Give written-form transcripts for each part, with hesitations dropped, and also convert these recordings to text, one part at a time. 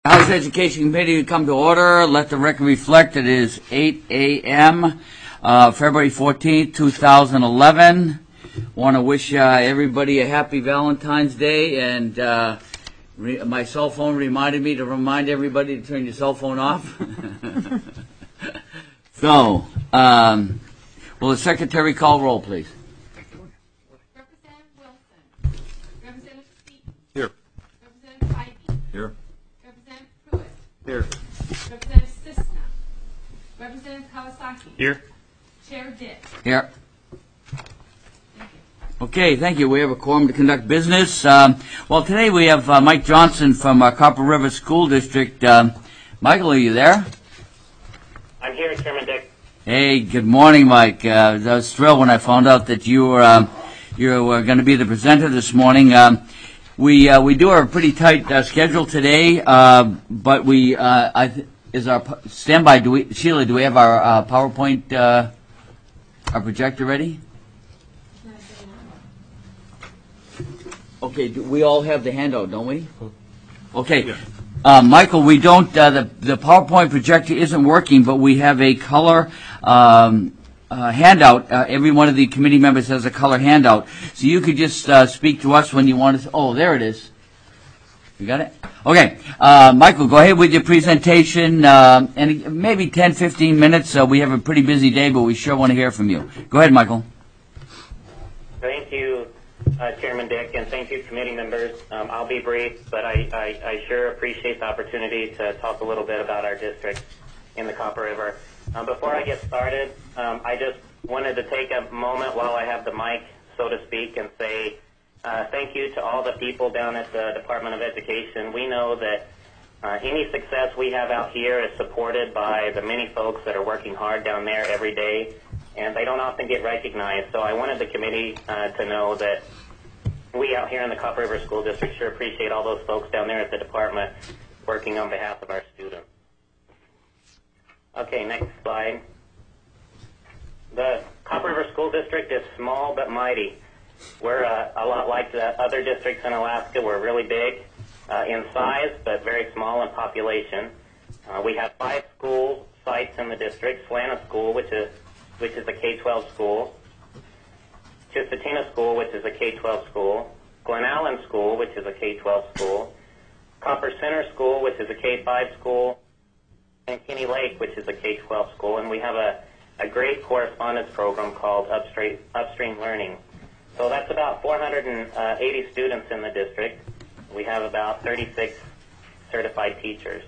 House Education Committee to come to order. Let the record reflect it is 8 a.m., February 14th, 2011. Want to wish everybody a happy Valentine's Day, and my cell phone reminded me to remind everybody to turn your cell phone off. So, will the Secretary call roll, please? Representative Wilson. Representative Seaton. Here. Representative Ivey. Here. Representative Pruitt. Here. Representative Sisna. Representative Kawasaki. Here. Chair Dick. Here. Thank you. Okay, thank you. We have a quorum to conduct business. Well, today we have Mike Johnson from Copper River School District. Michael, are you there? I'm here, Chairman Dick. Hey, good morning, Mike. I was thrilled when I found out that you were going to be the presenter this morning. We do have a pretty tight schedule today, but is our standby? Sheila, do we have our PowerPoint, our projector ready? Okay, we all have the handout, don't we? Okay. Yeah. Michael, we don't, the PowerPoint projector isn't working, but we have a color handout. Every one of the committee members has a color handout. So you could just speak to us when you want to. Oh, there it is. You got it? Okay. Michael, go ahead with your presentation. And maybe 10, 15 minutes. We have a pretty busy day, but we sure want to hear from you. Go ahead, Michael. Thank you, Chairman Dick, and thank you, committee members. I'll be brief, but I sure appreciate the opportunity to talk a little bit about our district in the Copper River. Before I get started, I just wanted to take a moment while I have the mic, so to speak, and say thank you to all the people down at the Department of Education. We know that any success we have out here is supported by the many folks that are working hard down there every day, and they don't often get recognized. So I wanted the committee to know that we out here in the Copper River School District sure appreciate all those folks down there at the department working on behalf of our students. Okay, next slide. The Copper River School District is small but mighty. We're a lot like the other districts in Alaska. We're really big in size, but very small in population. We have 5 school sites in the district: Slana School, which is a K-12 school; Chistatina School, which is a K-12 school; Glen Allen School, which is a K-12 school; Copper Center School, which is a K-5 school; and Kenny Lake, which is a K-12 school. And we have a great correspondence program called Upstream Learning. So that's about 480 students in the district. We have about 36 certified teachers.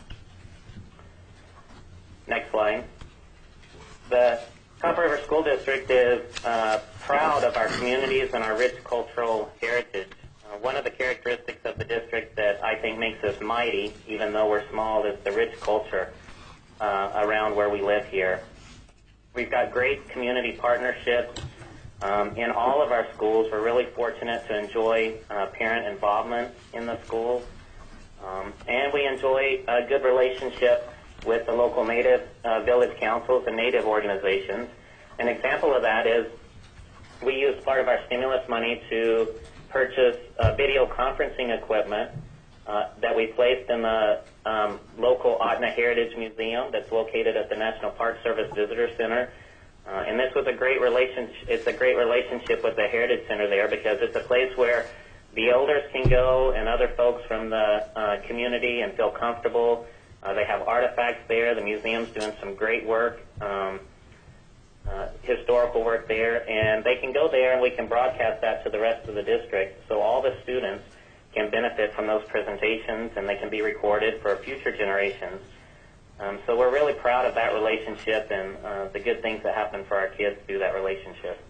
Next slide. The Copper River School District is proud of our communities and our rich cultural heritage. One of the characteristics of the district that I think makes us mighty, even though we're small, is the rich culture around where we live here. We've got great community partnerships in all of our schools. We're really fortunate to enjoy parent involvement in the schools, and we enjoy a good relationship with the local Native village councils and Native organizations. An example of that is we use part of our stimulus money to purchase video conferencing equipment that we placed in the local Ahtna Heritage Museum that's located at the National Park Service Visitor Center. And this was a great relationship. It's a great relationship with the Heritage Center there, because it's a place where the elders can go and other folks from the community and feel comfortable. They have artifacts there. The museum's doing some great work, historical work there, and they can go there and we can broadcast that to the rest of the district, so all the students can benefit from those presentations and they can be recorded for future generations. So we're really proud of that relationship and the good things that happen for our kids through that relationship.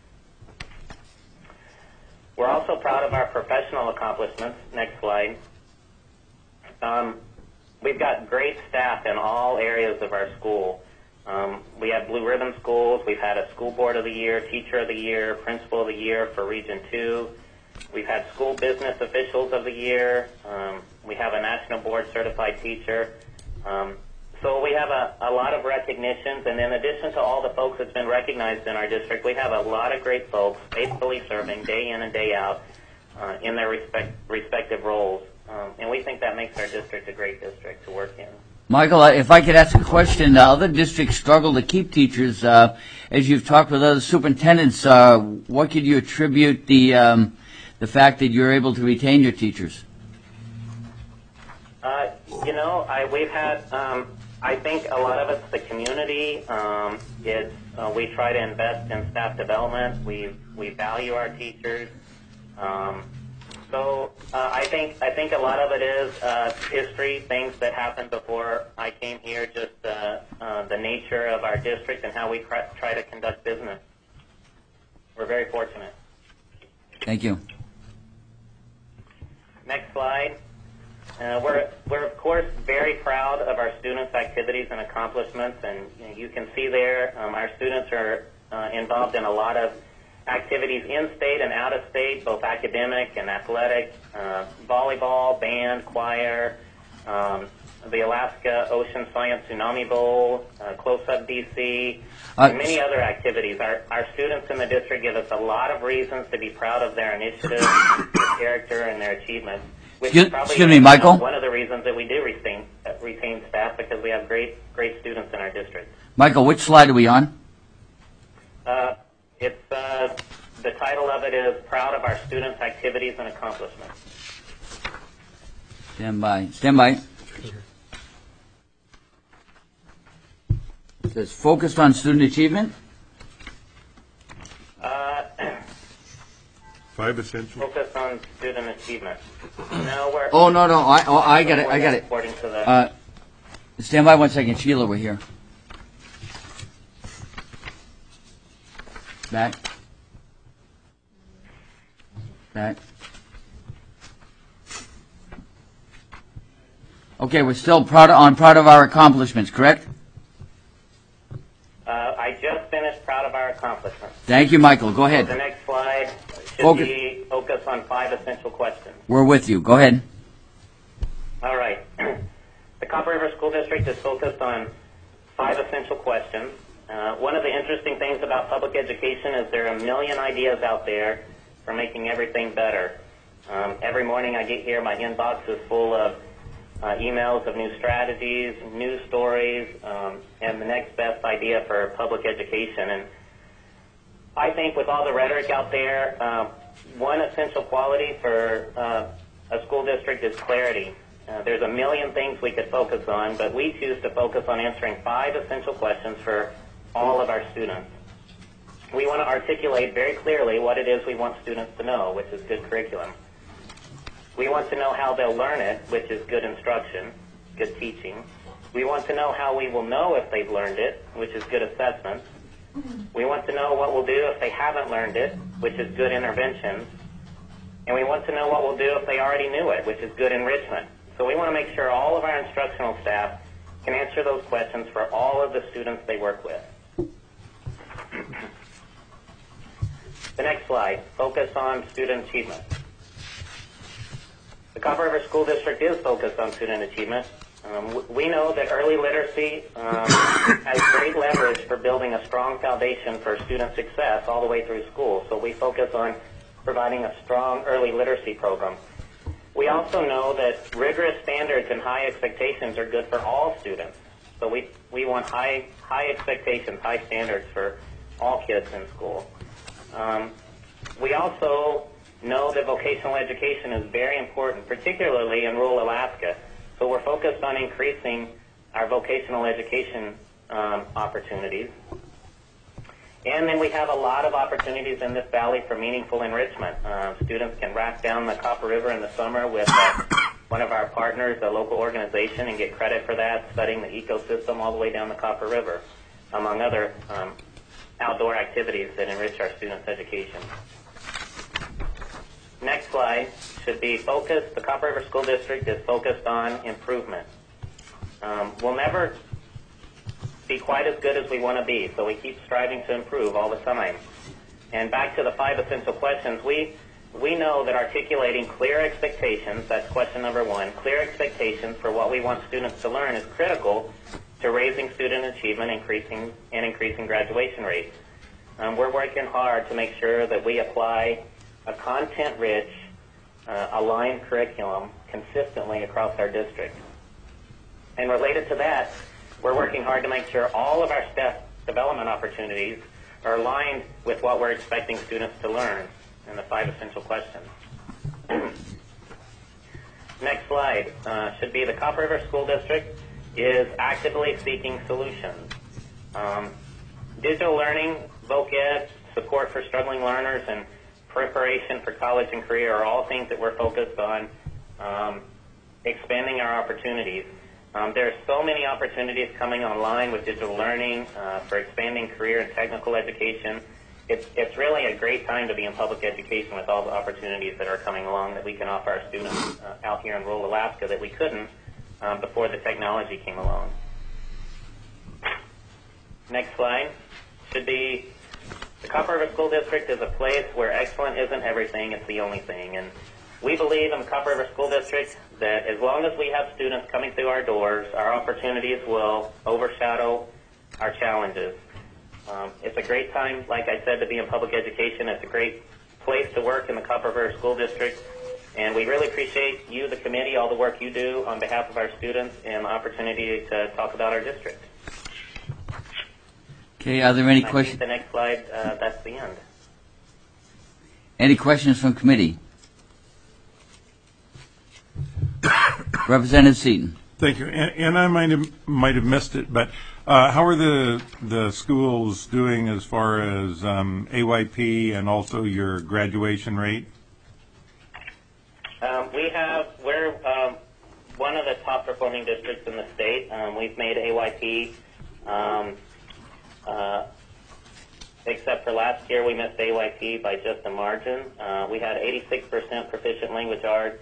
We're also proud of our professional accomplishments. Next slide. We've got great staff in all areas of our school. We have Blue Ribbon schools. We've had a School Board of the Year, Teacher of the Year, Principal of the Year for Region 2. We've had School Business Officials of the Year. We have a National Board Certified Teacher. So we have a lot of recognitions, and in addition to all the folks that's been recognized in our district, we have a lot of great folks faithfully serving day in and day out in their respective roles. and we think that makes our district a great district to work in. Michael, if I could ask a question, other districts struggle to keep teachers. As you've talked with other superintendents, what could you attribute the fact that you're able to retain your teachers? We've had, I think a lot of it's the community. We try to invest in staff development. We value our teachers. I think a lot of it is history, things that happened before I came here, just the nature of our district and how we try to conduct business. We're very fortunate. Thank you. Next slide. We're of course very proud of our students' activities and accomplishments, and you can see there our students are involved in a lot of activities in state and out of state, both academic and athletic, volleyball, band, choir, the Alaska Ocean Science Tsunami Bowl, Close Up DC, and many other activities. Our students in the district give us a lot of reasons to be proud of their initiative, their character, and their achievements. Which is probably Excuse me, Michael? One of the reasons that we do retain staff, because we have great students in our district. Michael, which slide are we on? It's the title of it is Proud of Our Students' Activities and Accomplishments. Stand by. Stand by. It says focused on student achievement. 5 essential. Focus on student achievement. No, we're. Oh no. I got it. I got it. According to the. Stand by 1 second, Sheila. We're here. Back. Okay, we're still proud of our accomplishments, correct? I just finished proud of our accomplishments. Thank you, Michael. Go ahead. The next slide should be focus on 5 essential questions. We're with you. Go ahead. All right. The Copper River School District is focused on 5 essential questions. One of the interesting things about public education is there are a million ideas out there for making everything better. Every morning I get here, my inbox is full of emails of new strategies, news stories, and the next best idea for public education. And I think with all the rhetoric out there, one essential quality for a school district is clarity. There's a million things we could focus on, but we choose to focus on answering 5 essential questions for all of our students. We want to articulate very clearly what it is we want students to know, which is good curriculum. We want to know how they'll learn it, which is good instruction, good teaching. We want to know how we will know if they've learned it, which is good assessment. We want to know what we'll do if they haven't learned it, which is good interventions. And we want to know what we'll do if they already knew it, which is good enrichment. So we want to make sure all of our instructional staff can answer those questions for all of the students they work with. The next slide, focus on student achievement. The Copper River School District is focused on student achievement. We know that early literacy has great leverage for building a strong foundation for student success all the way through school. So we focus on providing a strong early literacy program. We also know that rigorous standards and high expectations are good for all students. So we want high expectations, high standards for all kids in school. We also know that vocational education is very important, particularly in rural Alaska. So we're focused on increasing our vocational education opportunities. And then we have a lot of opportunities in this valley for meaningful enrichment. Students can raft down the Copper River in the summer with one of our partners, a local organization, and get credit for that, studying the ecosystem all the way down the Copper River, among other outdoor activities that enrich our students' education. Next slide should be focused. The Copper River School District is focused on improvement. We'll never be quite as good as we want to be, so we keep striving to improve all the time. And back to the 5 essential questions, we know that articulating clear expectations, that's question number 1, clear expectations for what we want students to learn is critical to raising student achievement and increasing graduation rates. We're working hard to make sure that we apply a content-rich aligned curriculum consistently across our district. And related to that, we're working hard to make sure all of our staff development opportunities are aligned with what we're expecting students to learn in the 5 essential questions. Next slide should be the Copper River School District is actively seeking solutions. Digital learning, voc ed, support for struggling learners, and preparation for college and career are all things that we're focused on expanding our opportunities. There are so many opportunities coming online with digital learning for expanding career and technical education. It's really a great time to be in public education with all the opportunities that are coming along that we can offer our students out here in rural Alaska that we couldn't before the technology came along. Next slide should be the Copper River School District is a place where excellent isn't everything, it's the only thing. And we believe in the Copper River School District that as long as we have students coming through our doors, our opportunities will overshadow our challenges. It's a great time, like I said, to be in public education. It's a great place to work in the Copper River School District. And we really appreciate you, the committee, all the work you do on behalf of our students and the opportunity to talk about our district. Okay, are there any I think questions? the next slide, that's the end. Any questions from committee? Representative Seaton. Thank you. And I might have missed it, but how are the schools doing as far as AYP and also your graduation rate? We're one of the top performing districts in the state. We've made AYP, except for last year we missed AYP by just a margin. We had 86% proficient language arts,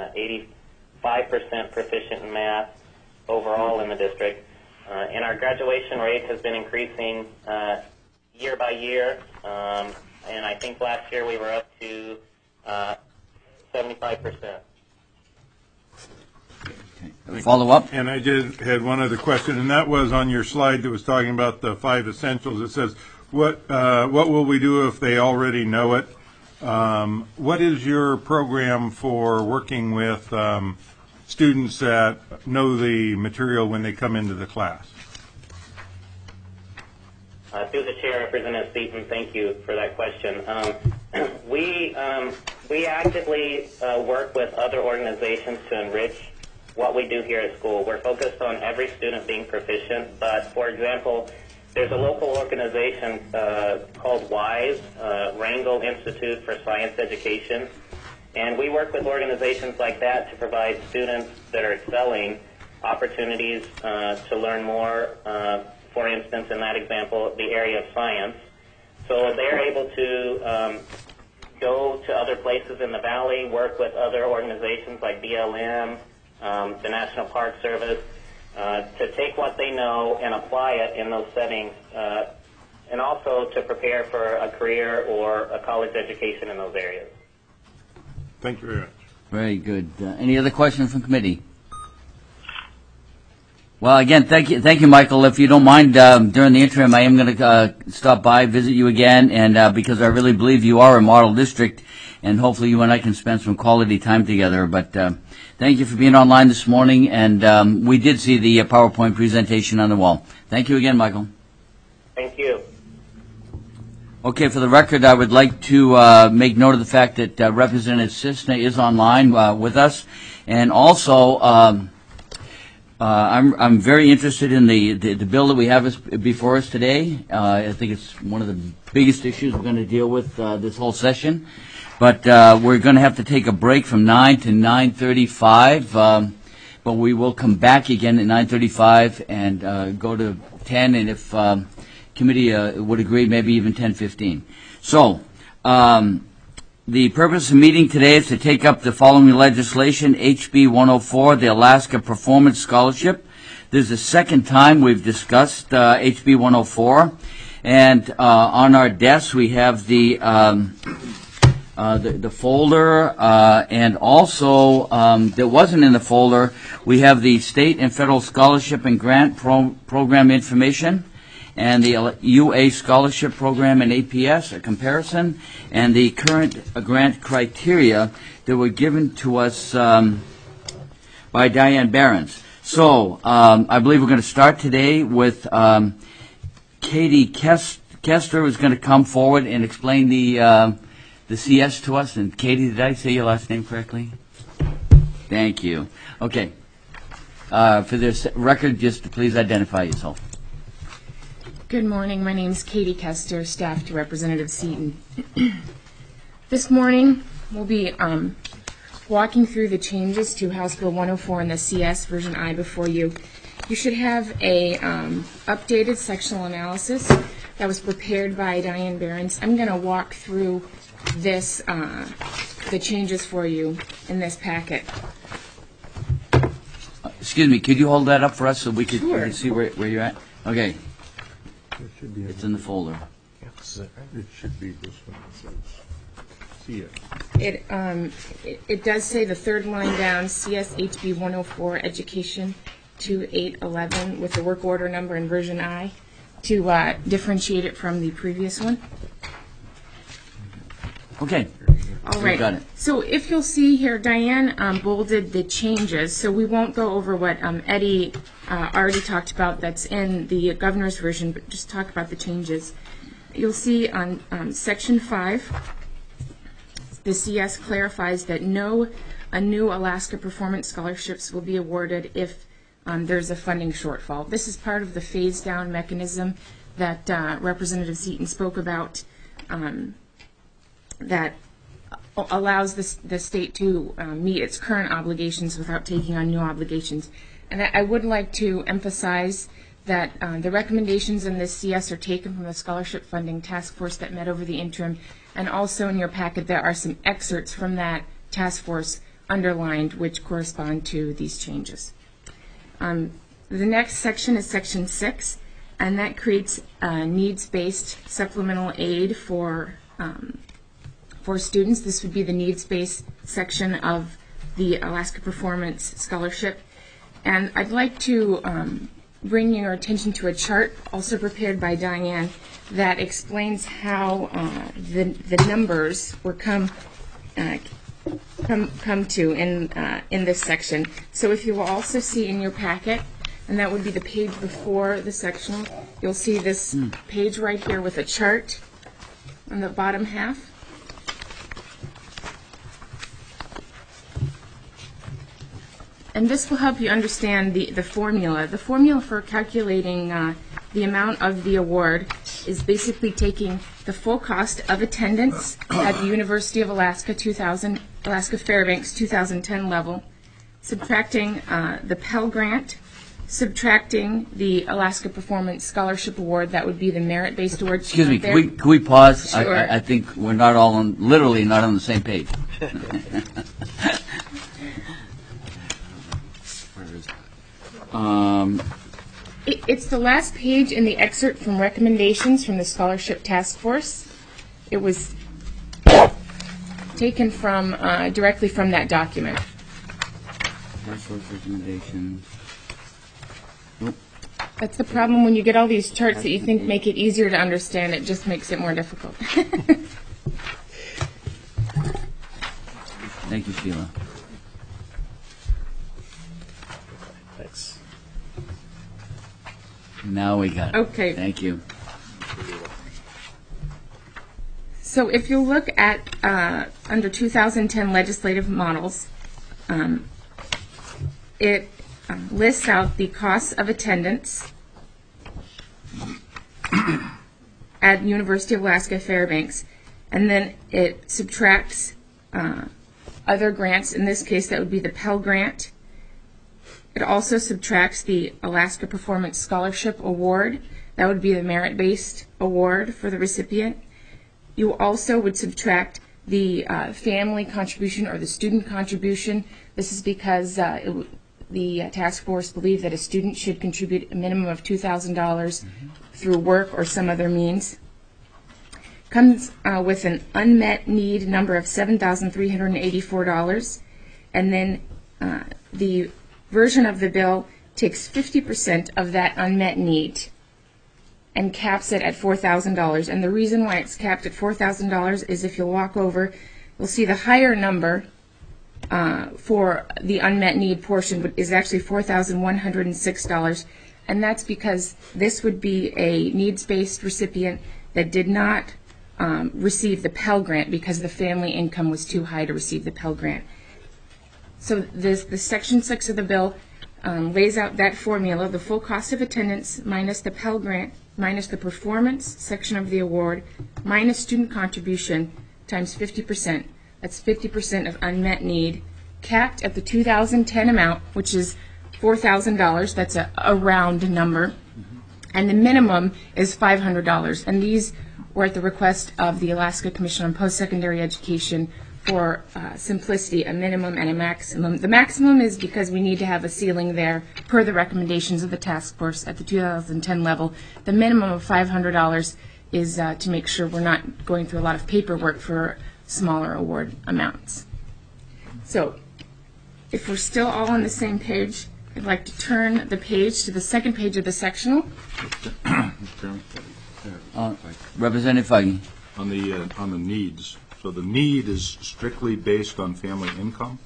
85% proficient in math overall in the district. And our graduation rate has been increasing year by year. And I think last year we were up to 75%. Follow up? And I had one other question, and that was on your slide that was talking about the 5 essentials. It says, what will we do if they already know it? What is your program for working with students that know the material when they come into the class? Through the chair, Representative Seaton, thank you for that question. We actively work with other organizations to enrich what we do here at school. We're focused on every student being proficient, but for example, there's a local organization called WISE, Wrangell Institute for Science Education, and we work with organizations like that to provide students that are excelling opportunities to learn more, for instance, in that example, the area of science. So they're able to go to other places in the valley, work with other organizations like BLM, the National Park Service, to take what they know and apply it in those settings, and also to prepare for a career or a college education in those areas. Thank you very much. Very good. Any other questions from committee? Well, again, thank you, Michael. If you don't mind, during the interim, I am going to stop by, visit you again, and because I really believe you are a model district, and hopefully you and I can spend some quality time together. But thank you for being online this morning, and we did see the PowerPoint presentation on the wall. Thank you again, Michael. Thank you. Okay, for the record, I would like to make note of the fact that Representative Cisna is online with us, and also I'm very interested in the bill that we have before us today. I think it's one of the biggest issues we're going to deal with this whole session. But we're going to have to take a break from 9 to 9:35. But we will come back again at 9:35 and go to 10. And if committee would agree, maybe even 10:15. So the purpose of the meeting today is to take up the following legislation, HB 104, the Alaska Performance Scholarship. This is the second time we've discussed HB 104. And on our desks we have the folder, and also that wasn't in the folder, we have the state and federal scholarship and grant program information. and the UA Scholarship Program and APS, a comparison, and the current grant criteria that were given to us by Diane Behrens. So I believe we're going to start today with Katie Kester, who's going to come forward and explain the CS to us. And Katie, did I say your last name correctly? Thank you. Okay. For this record, just please identify yourself. Good morning. My name is Katie Kester, staff to Representative Seaton. This morning, we'll be walking through the changes to House Bill 104 and the CS version I before you. You should have a updated sectional analysis that was prepared by Diane Behrens. I'm going to walk through this, the changes for you in this packet. Excuse me, could you hold that up for us so we could Sure. see where you're at? Okay. It's in the folder. It should be this one that says CS. It does say the third line down, CSHB 104 Education 2811 with the work order number in version I to differentiate it from the previous one. Okay. All We've right. got it. So if you'll see here, Diane bolded the changes. So we won't go over what Eddie already talked about that's in the governor's version, but just talk about the changes. You'll see on Section 5, the CS clarifies that no new Alaska Performance Scholarships will be awarded if there's a funding shortfall. This is part of the phase-down mechanism that Representative Seaton spoke about that allows the state to meet its current obligations without taking on new obligations. And I would like to emphasize that the recommendations in this CS are taken from the Scholarship Funding Task Force that met over the interim, and also in your packet there are some excerpts from that task force underlined which correspond to these changes. The next section is Section 6, and that creates needs-based supplemental aid for students. This would be the needs-based section of the Alaska Performance Scholarship. And I'd like to bring your attention to a chart also prepared by Diane that explains how the numbers were come to in this section. So if you will also see in your packet, and that would be the page before the sectional, you'll see this page right here with a chart on the bottom half. And this will help you understand the formula. The formula for calculating the amount of the award is basically taking the full cost of attendance at the University of Alaska Alaska Fairbanks 2010 level, subtracting the Pell Grant, subtracting the Alaska Performance Scholarship Award. That would be the merit-based award. Excuse me, can we pause? Sure. I think we're not all literally not on the same page. It's the last page in the excerpt from recommendations from the Scholarship Task Force. It was taken from directly from that document. Task force recommendations. That's the problem when you get all these charts that you think make it easier to understand. It just makes it more difficult. Thank you, Sheila. Thanks. Now we got it. Okay. Thank you. So if you look at under 2010 legislative models, it lists out the costs of attendance at University of Alaska Fairbanks, and then it subtracts other grants. In this case, that would be the Pell Grant. It also subtracts the Alaska Performance Scholarship Award. That would be the merit-based award for the recipient. You also would subtract the family contribution or the student contribution. This is because the task force believed that a student should contribute a minimum of $2,000 through work or some other means. Comes with an unmet need number of $7,384, and then the version of the bill takes 50% of that unmet need and caps it at $4,000. And the reason why it's capped at $4,000 is if you'll walk over, you'll see the higher number for the unmet need portion is actually $4,106. And that's because this would be a needs-based recipient that did not receive the Pell Grant because the family income was too high to receive the Pell Grant. So the Section 6 of the bill lays out that formula, the full cost of attendance minus the Pell Grant, minus the performance section of the award, minus student contribution, times 50%. That's 50% of unmet need, capped at the 2010 amount, which is $4,000. That's a round number. And the minimum is $500. And these were at the request of the Alaska Commission on Post-Secondary Education for simplicity, a minimum and a maximum. The maximum is because we need to have a ceiling there per the recommendations of the task force at the 2010 level. The minimum of $500 is to make sure we're not going through a lot of paperwork for smaller award amounts. So if we're still all on the same page, I'd like to turn the page to the second page of the sectional. Representative Feige. On the needs, so the need is strictly based on family income?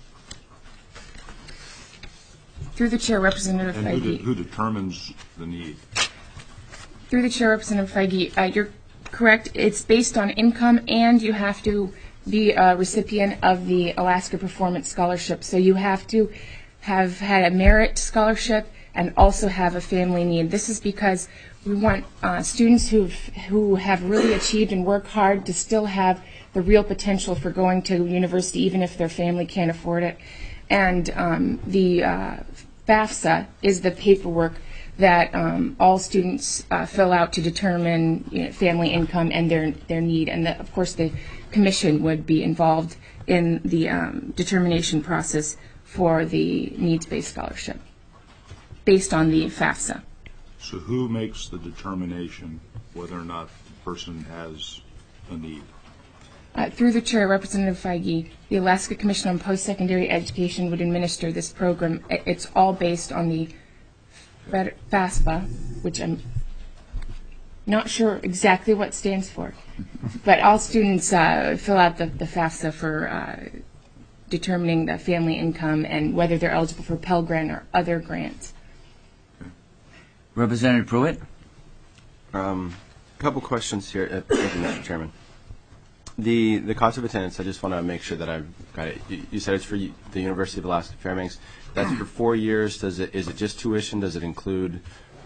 Through the chair, Representative And Feige. who determines the need? Through the chair, Representative Feige, you're correct. It's based on income, and you have to be a recipient of the Alaska Performance Scholarship. So you have to have had a merit scholarship and also have a family need. This is because we want students who have really achieved and worked hard to still have the real potential for going to university, even if their family can't afford it. And the FAFSA is the paperwork that all students fill out to determine family income and their need. And of course, the commission would be involved in the determination process for the needs-based scholarship based on the FAFSA. So who makes the determination whether or not the person has a need? Through the chair, Representative Feige, the Alaska Commission on Post-Secondary Education would administer this program. It's all based on the FAFSA, which I'm not sure exactly what stands for, but all students fill out the FAFSA for determining the family income and whether they're eligible for Pell Grant or other grants. Representative Pruitt. A couple questions here. Thank you, Mr. Chairman. The cost of attendance, I just want to make sure that I've got it. You said it's for the University of Alaska Fairbanks. That's for 4 years. Is it just tuition? Does it include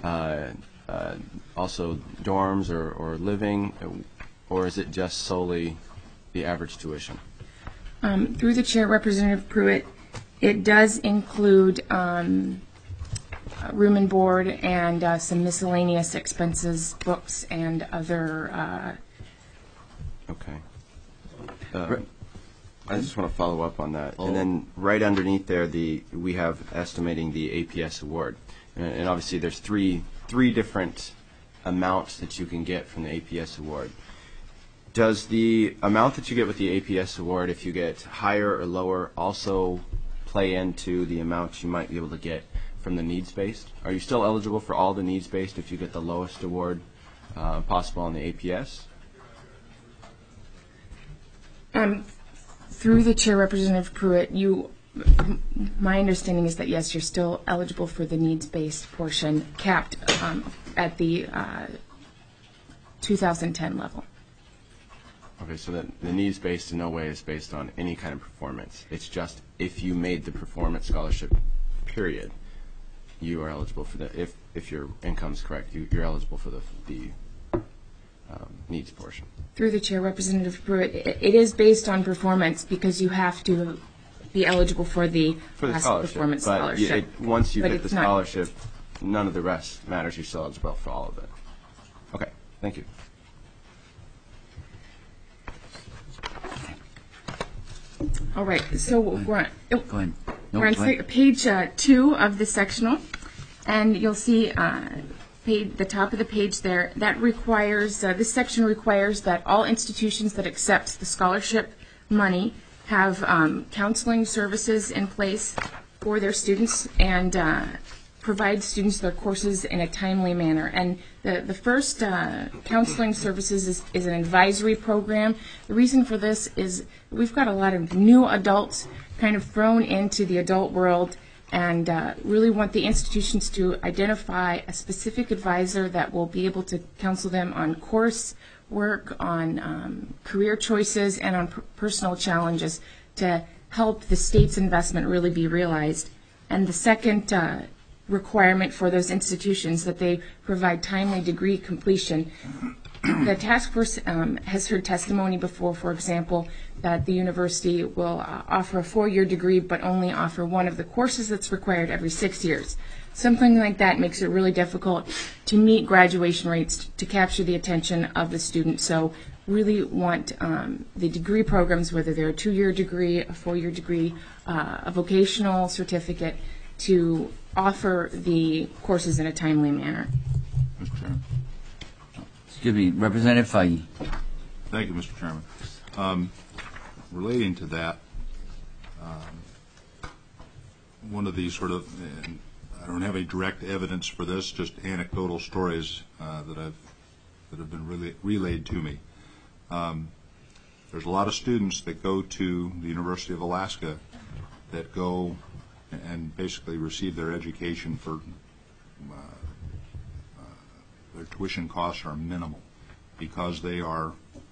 also dorms or living? Or is it just solely the average tuition? Through the chair, Representative Pruitt, it does include room and board and some miscellaneous expenses, books, and other. Okay. I just want to follow up on that. And then right underneath there, we have estimating the APS award. And obviously there's three different amounts that you can get from the APS award. Does the amount that you get with the APS award, if you get higher or lower, also play into the amount you might be able to get from the needs-based? Are you still eligible for all the needs-based if you get the lowest award possible on the APS? Through the chair, Representative Pruitt, my understanding is that yes, you're still eligible for the needs-based portion, capped at the 2010 level. Okay, so the needs-based in no way is based on any kind of performance. It's just if you made the performance scholarship, period, you are eligible for the. If your income's correct, you're eligible for the needs portion. Through the chair, Representative Pruitt, it is based on performance because you have to be eligible for the performance scholarship. Once you But get the it's not- scholarship, none of the rest matters. You're still eligible for all of it. Okay, thank you. All right, so we're on. Go ahead. No, We're on go ahead. page 2 of the sectional, and you'll see the top of the page there. That requires, this section requires that all institutions that accept the scholarship money have counseling services in place for their students and provide students their courses in a timely manner. And the first counseling services is an advisory program. The reason for this is we've got a lot of new adults kind of thrown into the adult world, and really want the institutions to identify a specific advisor that will be able to counsel them on course work, on career choices, and on personal challenges to help the state's investment really be realized. And the second requirement for those institutions that they provide timely degree completion. The task force has heard testimony before, for example, that the university will offer a 4-year degree but only offer one of the courses that's required every 6 years. Something like that makes it really difficult to meet graduation rates to capture the attention of the student. So really want the degree programs, whether they're a 2-year degree, a 4-year degree, a vocational certificate, to offer the courses in a timely manner. Mr. Chairman. Excuse me, Representative Feige. Thank you, Mr. Chairman. Relating to that, one of these sort of, and I don't have any direct evidence for this, just anecdotal stories that have been relayed to me. There's a lot of students that go to the University of Alaska that go and basically receive their education for their tuition costs are minimal because they are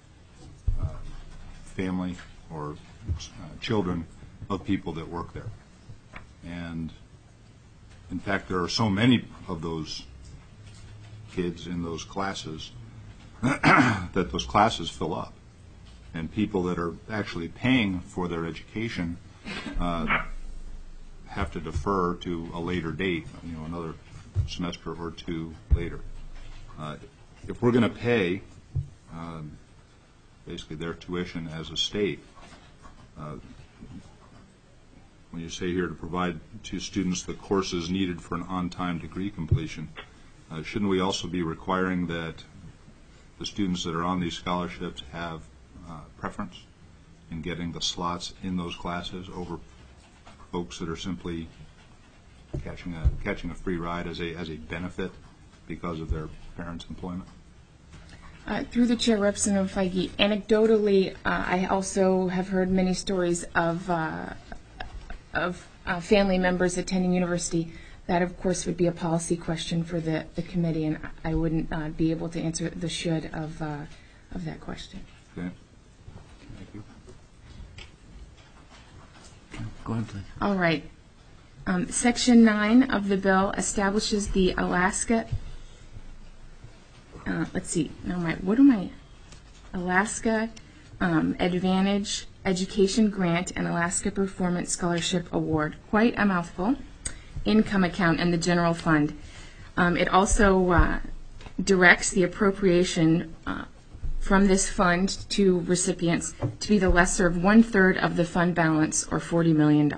family or children of people that work there. And in fact, there are so many of those kids in those classes that those classes fill up. And people that are actually paying for their education have to defer to a later date, another semester or two later. If we're going to pay basically their tuition as a state, when you say here to provide to students the courses needed for an on-time degree completion, shouldn't we also be requiring that the students that are on these scholarships have preference in getting the slots in those classes over folks that are simply catching a free ride as a benefit because of their parents' employment? Through the chair, Representative Feige, anecdotally, I also have heard many stories of family members attending university. That, of course, would be a policy question for the committee, and I wouldn't be able to answer the should of that question. Okay. Thank you. Go ahead, please. All right. Section 9 of the bill establishes the Alaska. Let's see. Alaska Advantage Education Grant and Alaska Performance Scholarship Award. Quite a mouthful. Income account in the general fund. It also directs the appropriation from this fund to recipients to be the lesser of 1/3 of the fund balance, or $40 million.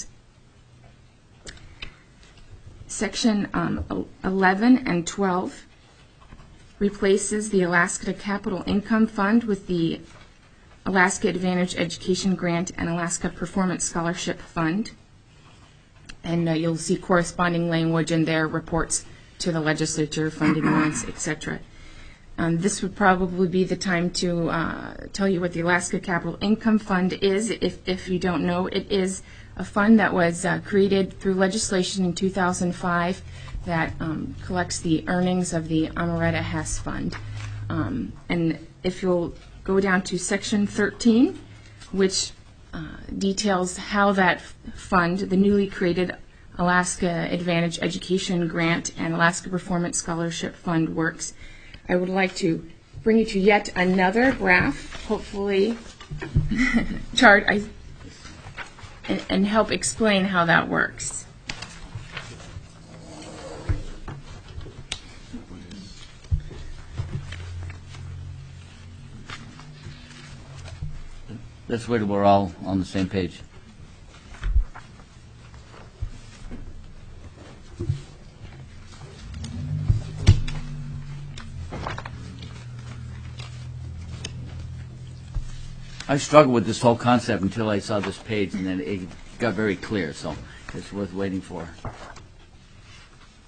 Section 11 and 12 replaces the Alaska Capital Income Fund with the Alaska Advantage Education Grant and Alaska Performance Scholarship Fund. And you'll see corresponding language in their reports to the legislature, funding amounts, etc. This would probably be the time to tell you what the Alaska Capital Income Fund is. If you don't know, it is a fund that was created through legislation in 2005 that collects the earnings of the Amaretta Hess Fund. And if you'll go down to Section 13, which details how that fund, the newly created Alaska Advantage Education Grant and Alaska Performance Scholarship Fund, works, I would like to bring you to yet another graph, hopefully chart, and help explain how that works. This way we're all on the same page. I struggled with this whole concept until I saw this page, and then it got very clear, so it's worth waiting for.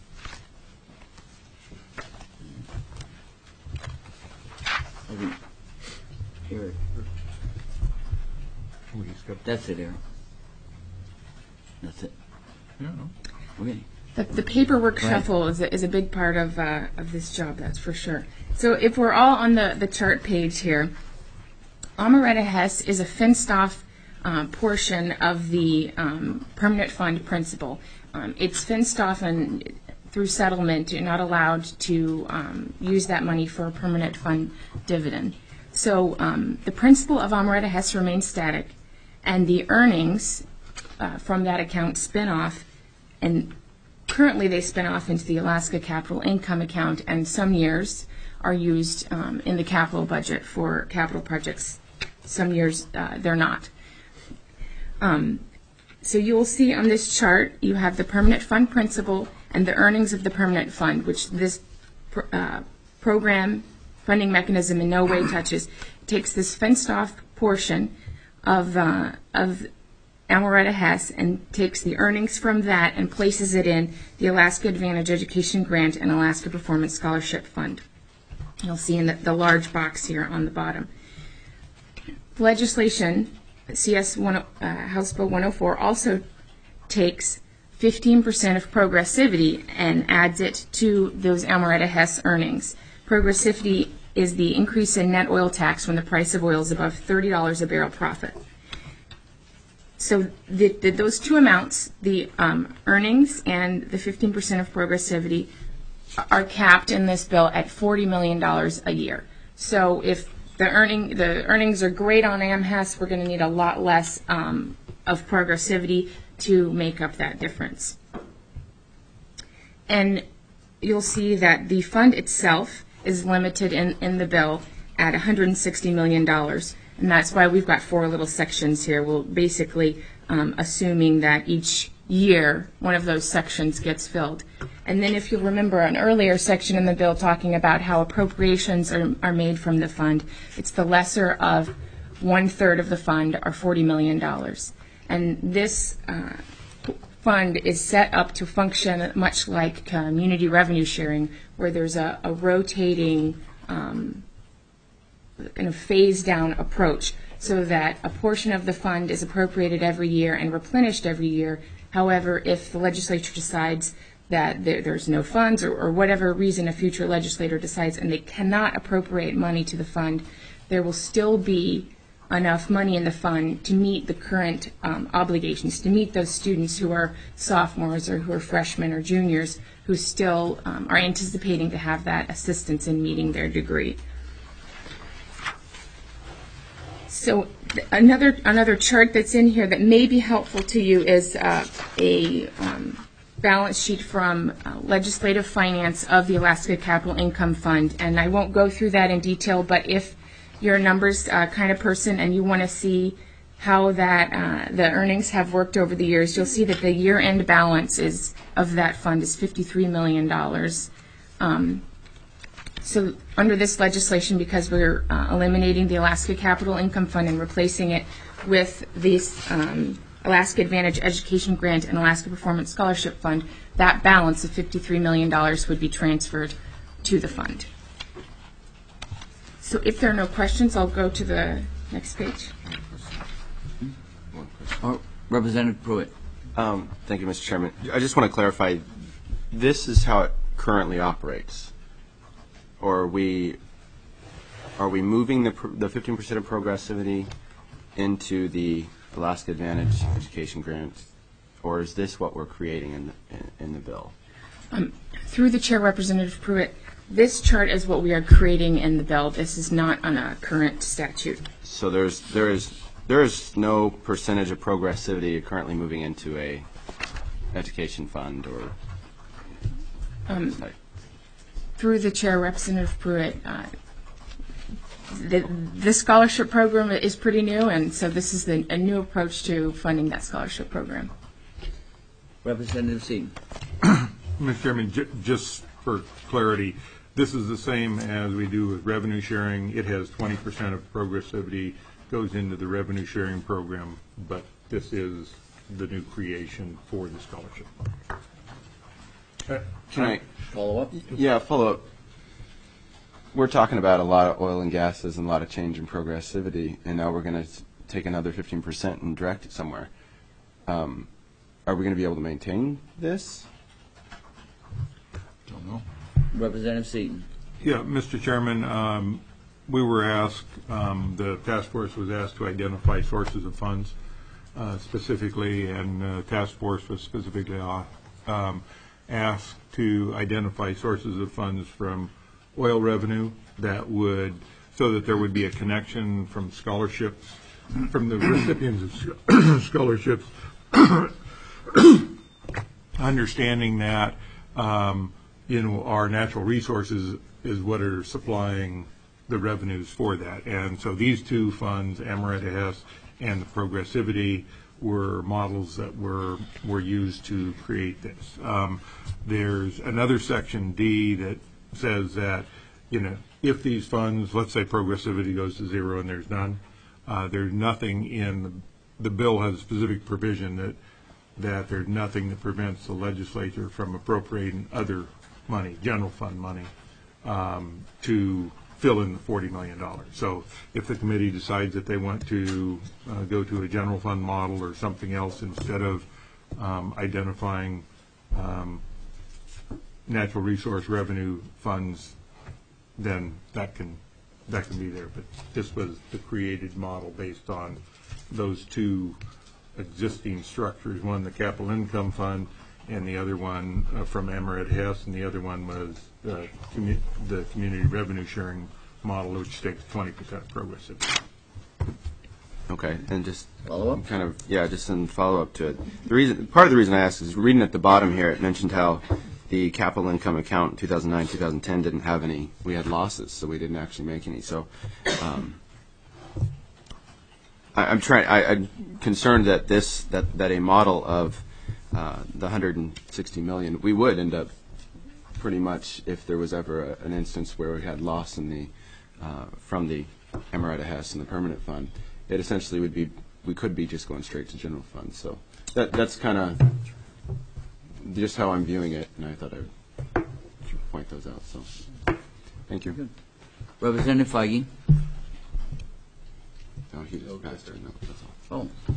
That's it, Aaron. That's it. Yeah. Okay. The paperwork Right. shuffle is a big part of this job, that's for sure. So if we're all on the chart page here, Amaretta Hess is a fenced off portion of the permanent fund principal. It's fenced off and through settlement, you're not allowed to use that money for a permanent fund dividend. So the principal of Amaretta Hess remains static, and the earnings from that account spin off, and currently they spin off into the Alaska Capital Income account, and some years are used in the capital budget for capital projects. Some years they're not. So you'll see on this chart, you have the permanent fund principal and the earnings of the permanent fund, which this program funding mechanism in no way touches. It takes this fenced-off portion of Amaretta Hess and takes the earnings from that and places it in the Alaska Advantage Education Grant and Alaska Performance Scholarship Fund. You'll see in the large box here on the bottom. Legislation, House Bill 104, also takes 15% of progressivity and adds it to those Amaretta Hess earnings. Progressivity is the increase in net oil tax when the price of oil is above $30 a barrel profit. So those two amounts, the earnings and the 15% of progressivity, are capped in this bill at $40 million a year. So if the earnings are great on AmHess, we're going to need a lot less of progressivity to make up that difference. And you'll see that the fund itself is limited in the bill at $160 million. And that's why we've got 4 little sections here. We'll basically assuming that each year one of those sections gets filled. And then if you'll remember an earlier section in the bill talking about how appropriations are made from the fund, it's the lesser of 1/3 of the fund, or $40 million. And this fund is set up to function much like community revenue sharing, where there's a rotating kind of phase down approach, so that a portion of the fund is appropriated every year and replenished every year. However, if the legislature decides that there's no funds, or whatever reason a future legislator decides, and they cannot appropriate money to the fund, there will still be enough money in the fund to meet the current obligations, to meet those students who are sophomores or who are freshmen or juniors who still are anticipating to have that assistance in meeting their degree. So another chart that's in here that may be helpful to you is a balance sheet from legislative finance of the Alaska Capital Income Fund. And I won't go through that in detail, but if you're a numbers kind of person and you want to see how that the earnings have worked over the years, you'll see that the year-end balance of that fund is $53 million. So under this legislation, because we're eliminating the Alaska Capital Income Fund and replacing it with this Alaska Advantage Education Grant and Alaska Performance Scholarship Fund, that balance of $53 million would be transferred to the fund. So if there are no questions, I'll go to the next page. Representative Pruitt. Thank you, Mr. Chairman. I just want to clarify, this is how it currently operates. Or are we moving the 15% of progressivity into the Alaska Advantage Education Grant, or is this what we're creating in the bill? Through the chair, Representative Pruitt, this chart is what we are creating in the bill. This is not on a current statute. So there is no percentage of progressivity currently moving into a education fund or. Through the chair, Representative Pruitt, this scholarship program is pretty new, and so this is a new approach to funding that scholarship program. Representative Seaton. Mr. Chairman, just for clarity, this is the same as we do with revenue sharing. It has 20% of progressivity goes into the revenue sharing program, but this is the new creation for the scholarship. Can I follow up? Yeah, follow up. We're talking about a lot of oil and gases and a lot of change in progressivity, and now we're going to take another 15% and direct it somewhere. Are we going to be able to maintain this? Don't know. Representative Seaton. Yeah, Mr. Chairman, we were asked, the task force was asked to identify sources of funds specifically, and the task force was specifically asked to identify sources of funds from oil revenue that would, so that there would be a connection from scholarships, from the recipients of scholarships, understanding that our natural resources is what are supplying the revenues for that. And so these two funds, Amaretta Hess and the Progressivity, were models that were used to create this. There's another section D that says that, if these funds, let's say Progressivity goes to zero and there's none, there's nothing in the bill has a specific provision that there's nothing that prevents the legislature from appropriating other money, general fund money, to fill in the $40 million. So if the committee decides that they want to go to a general fund model or something else instead of identifying natural resource revenue funds, then that can be there. But this was the created model based on those two existing structures, one the capital income fund and the other one from Amaretta Hess, and the other one was the community revenue sharing model, which takes 20% progressive. Okay, and just Follow-up? Just in follow-up to it. Part of the reason I asked is reading at the bottom here, it mentioned how the capital income account in 2009, 2010 didn't have any, we had losses, so we didn't actually make any. So I'm concerned that that a model of the $160 million, we would end up pretty much, if there was ever an instance where we had loss in the from the Amaretta Hess and the permanent fund, it essentially would be, we could be just going straight to general fund. So that's kind of just how I'm viewing it, and I thought I should point those out. So thank you. Representative Feige. No, he just passed her. No, that's all. Oh.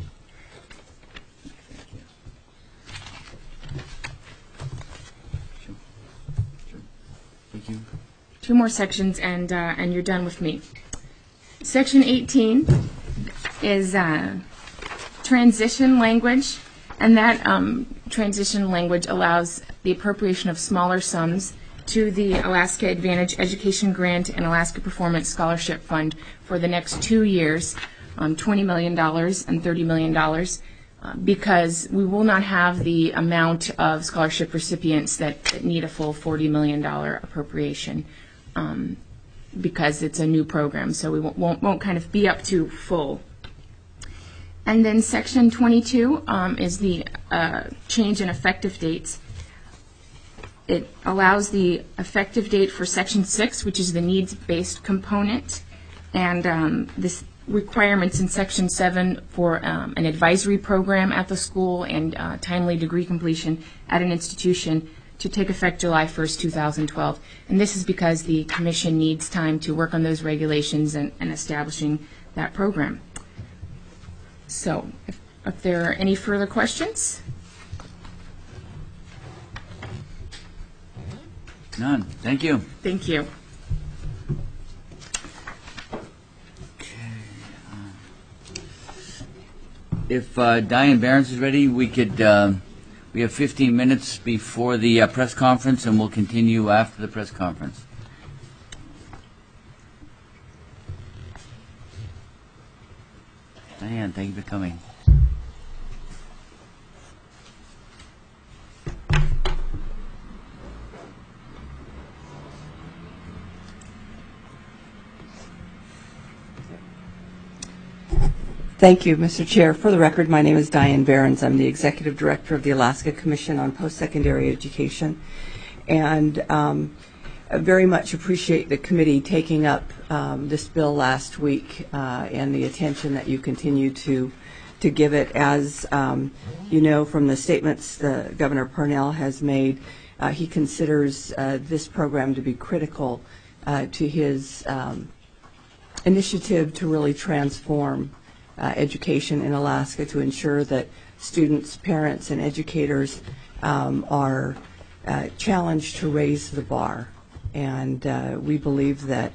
Thank you. Two more sections, and you're done with me. Section 18 is transition language, and that transition language allows the appropriation of smaller sums to the Alaska Advantage Education Grant and Alaska Performance Scholarship Fund for the next 2 years, $20 million and $30 million, because we will not have the amount of scholarship recipients that need a full $40 million appropriation, because it's a new program, so we won't kind of be up to full. And then Section 22 is the change in effective dates. It allows the effective date for Section 6, which is the needs-based component, and this requirements in Section 7 for an advisory program at the school and timely degree completion at an institution to take effect July 1st, 2012. And this is because the Commission needs time to work on those regulations and establishing that program. So, if there are any further questions? None. Thank you. Thank you. If Diane Behrens is ready, we could. We have 15 minutes before the press conference, and we'll continue after the press conference. Diane, thank you for coming. Thank you, Mr. Chair. For the record, my name is Diane Behrens. I'm the Executive Director of the Alaska Commission on Post-Secondary Education. And I very much appreciate the committee taking up this bill last week and the attention that you continue to give it. As you know from the statements Governor Parnell has made, he considers this program to be critical to his initiative to really transform education in Alaska to ensure that students, parents, and educators are challenged to raise the bar. And we believe that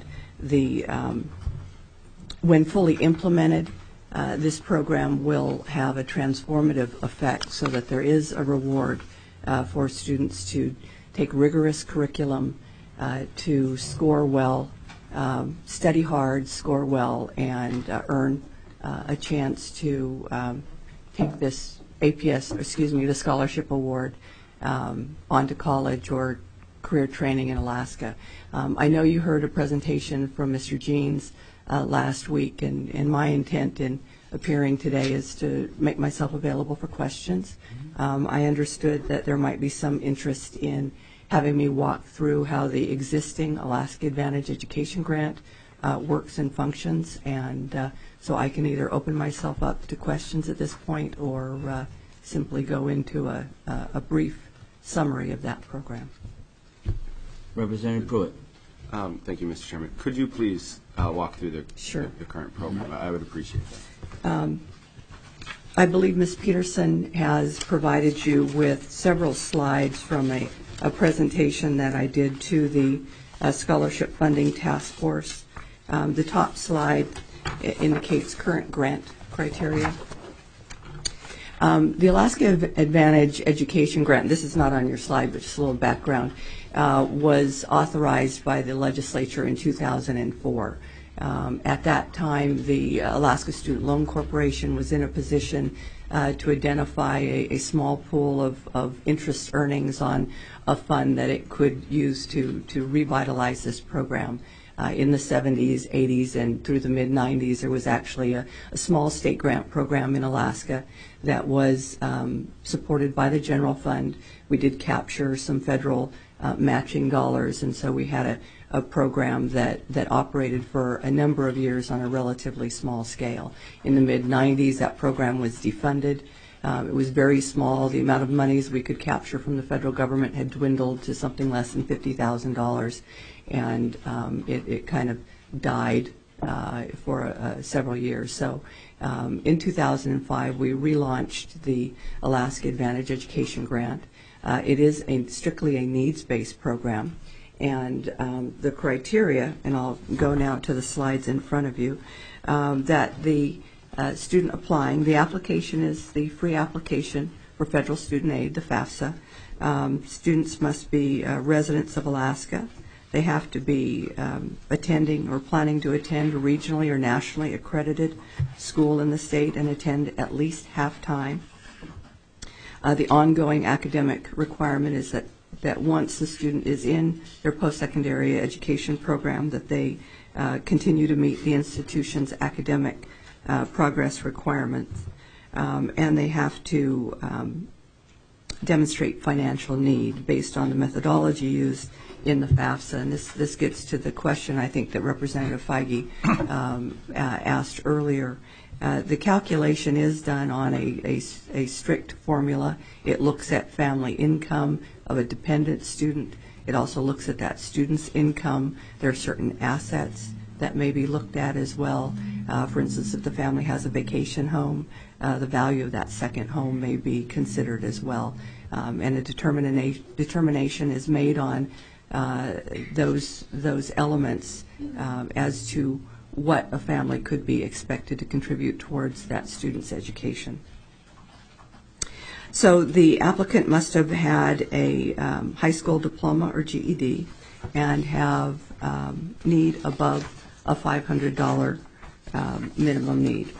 when fully implemented, this program will have a transformative effect so that there is a reward for students to take rigorous curriculum, to score well, study hard, score well, and earn a chance to take this the scholarship award onto college or career training in Alaska. I know you heard a presentation from Mr. Jeans last week, and my intent in appearing today is to make myself available for questions. I understood that there might be some interest in having me walk through how the existing Alaska Advantage Education Grant works and functions, and so I can either open myself up to questions at this point or simply go into a brief summary of that program. Representative Pruitt. Thank you, Mr. Chairman. Could you please walk through the current program? I would appreciate that. I believe Ms. Peterson has provided you with several slides from a presentation that I did to the Scholarship Funding Task Force. The top slide indicates current grant criteria. The Alaska Advantage Education Grant, this is not on your slide, but just a little background, was authorized by the legislature in 2004. At that time, the Alaska Student Loan Corporation was in a position to identify a small pool of interest earnings on a fund that it could use to revitalize this program. In the 70s, 80s, and through the mid-90s, there was actually a small state grant program in Alaska that was supported by the general fund. We did capture some federal matching dollars, and so we had a program that operated for a number of years on a relatively small scale. In the mid-90s, that program was defunded. It was very small. The amount of monies we could capture from the federal government had dwindled to something less than $50,000, and it kind of died for several years. So in 2005, we relaunched the Alaska Advantage Education Grant. It is strictly a needs-based program, and the criteria, and I'll go now to the slides in front of you, that the student applying, the application is the free application for federal student aid, the FAFSA. Students must be residents of Alaska. They have to be attending or planning to attend a regionally or nationally accredited school in the state and attend at least half-time. The ongoing academic requirement is that once the student is in their post-secondary education program, that they continue to meet the institution's academic progress requirements, and they have to demonstrate financial need based on the methodology used in the FAFSA. And this gets to the question I think that Representative Feige asked earlier. The calculation is done on a strict formula. It looks at family income of a dependent student. It also looks at that student's income. There are certain assets that may be looked at as well. For instance, if the family has a vacation home, the value of that second home may be considered as well. And a determination is made on those elements as to what a family could be expected to contribute towards that student's education. So the applicant must have had a high school diploma or GED and have need above a $500 minimum need.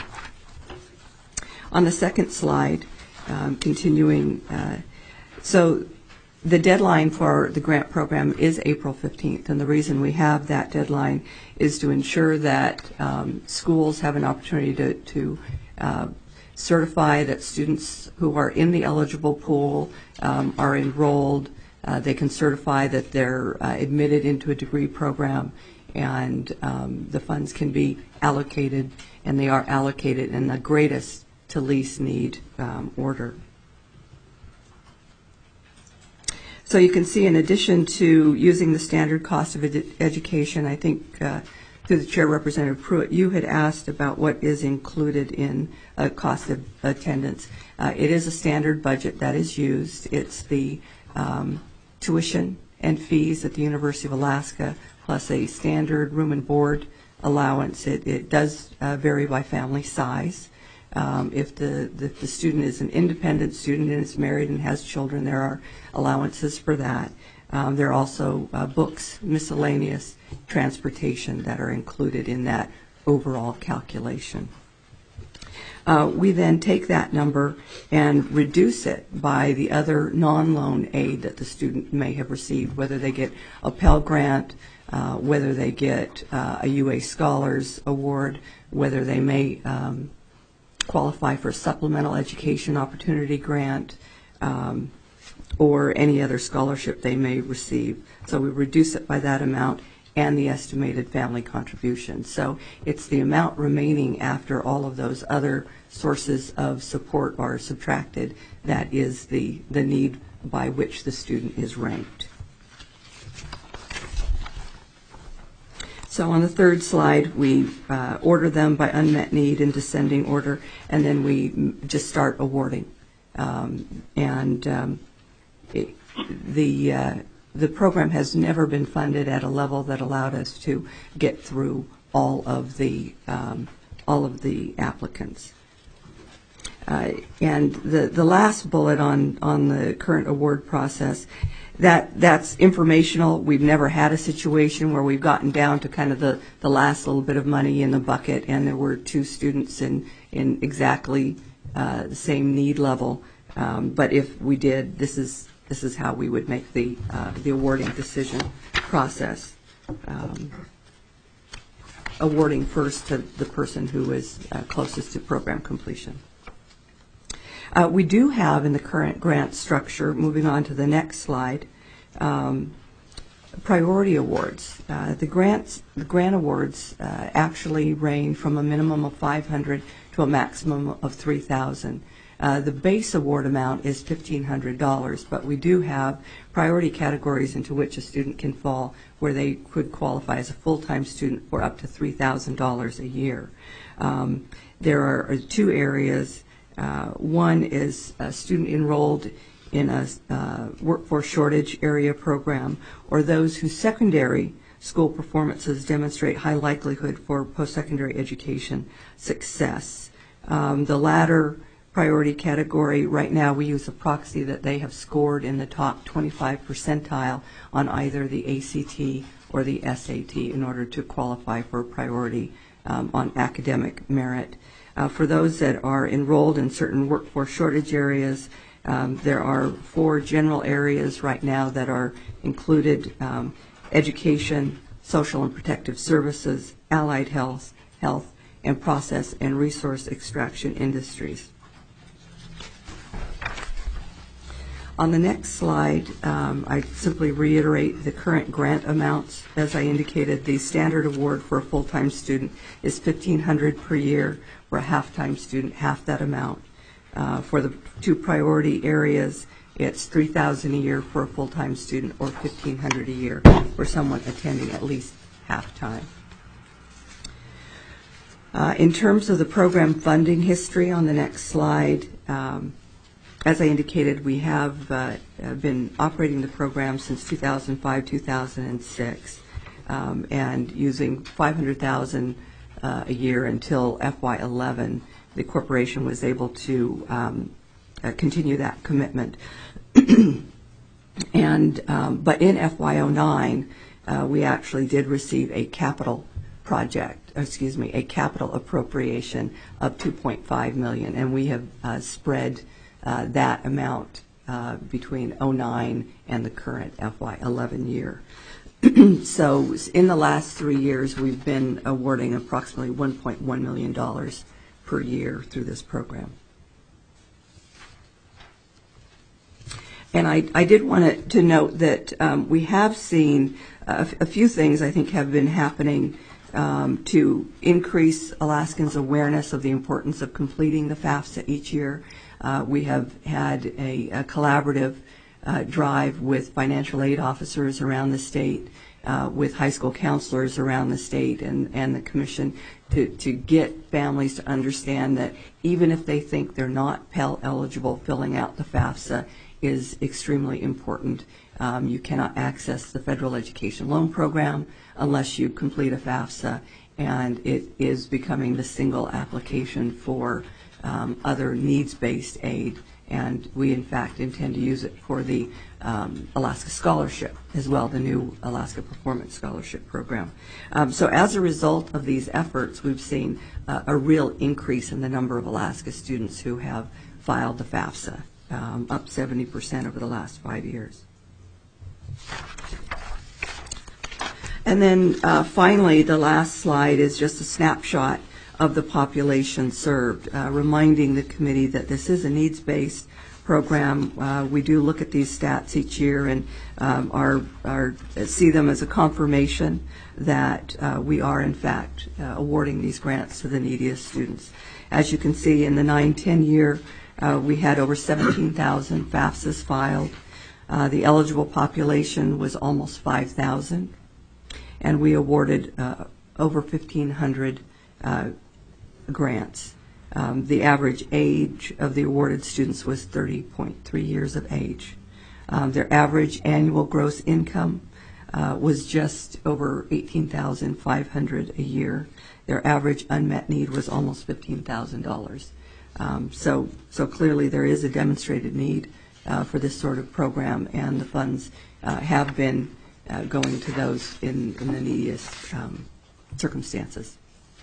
On the second slide, continuing, so the deadline for the grant program is April 15th, and the reason we have that deadline is to ensure that schools have an opportunity to certify that students who are in the eligible pool are enrolled. They can certify that they're admitted into a degree program, and the funds can be allocated, and they are allocated in the greatest to least need order. So you can see, in addition to using the standard cost of education, I think Through the chair, Representative Pruitt, you had asked about what is included in cost of attendance. It is a standard budget that is used. It's the tuition and fees at the University of Alaska, plus a standard room and board allowance. It does vary by family size. If the student is an independent student and is married and has children, there are allowances for that. There are also books, miscellaneous, transportation that are included in that overall calculation. We then take that number and reduce it by the other non-loan aid that the student may have received, whether they get a Pell Grant, whether they get a UA Scholars Award, whether they may qualify for a Supplemental Education Opportunity Grant, or any other scholarship they may receive. So we reduce it by that amount and the estimated family contribution. So it's the amount remaining after all of those other sources of support are subtracted that is the need by which the student is ranked. So on the third slide, we order them by unmet need in descending order, and then we just start awarding. The program has never been funded at a level that allowed us to get through all of the applicants. And the last bullet on the current award process, that's informational. We've never had a situation where we've gotten down to kind of the last little bit of money in the bucket and there were two students in exactly the same need level. But if we did, this is how we would make the awarding decision process. Awarding first to the person who is closest to program completion. We do have in the current grant structure, moving on to the next slide, priority awards. The grant awards actually range from a minimum of $500 to a maximum of $3,000. The base award amount is $1,500, but we do have priority categories into which a student can fall where they could qualify as a full-time student for up to $3,000 a year. There are two areas. One is a student enrolled in a workforce shortage area program, or those whose secondary school performances demonstrate high likelihood for post-secondary education success. The latter priority category, right now we use a proxy that they have scored in the top 25 percentile on either the ACT or the SAT in order to qualify for priority on academic merit. For those that are enrolled in certain workforce shortage areas, there are 4 general areas right now that are included: education, social and protective services, allied health, and process and resource extraction industries. On the next slide, I simply reiterate the current grant amounts. As I indicated, the standard award for a full-time student is $1,500 per year. For a half-time student, half that amount. For the 2 priority areas, it's $3,000 a year for a full-time student or $1,500 a year for someone attending at least half-time. In terms of the program funding history on the next slide, as I indicated, we have been operating the program since 2005-2006 and using $500,000 a year until FY11. The corporation was able to continue that commitment. But in FY09, we actually did receive a capital appropriation of $2.5 million, and we have spread that amount between 09 and the current FY11 year. So in the last 3 years, we've been awarding approximately $1.1 million per year through this program. And I did want to note that we have seen a few things I think have been happening to increase Alaskans' awareness of the importance of completing the FAFSA each year. We have had a collaborative drive with financial aid officers around the state, with high school counselors around the state and the commission to get families to understand that even if they think they're not Pell eligible, filling out the FAFSA is extremely important. You cannot access the federal education loan program unless you complete a FAFSA, and it is becoming the single application for other needs-based aid, and we in fact intend to use it for the Alaska Scholarship as well, the new Alaska Performance Scholarship Program. So as a result of these efforts, we've seen a real increase in the number of Alaska students who have filed the FAFSA, up 70% over the last 5 years. And then finally, the last slide is just a snapshot of the population served, reminding the committee that this is a needs-based program. We do look at these stats each year and see them as a confirmation that we are in fact awarding these grants to the neediest students. As you can see, in the 9-10 year, we had over 17,000 FAFSAs filed. The eligible population was almost 5,000, and we awarded over 1,500 grants. The average age of the awarded students was 30.3 years of age. Their average annual gross income was just over $18,500 a year. Their average unmet need was almost $15,000. So clearly there is a demonstrated need for this sort of program, and the funds have been going to those in the neediest circumstances.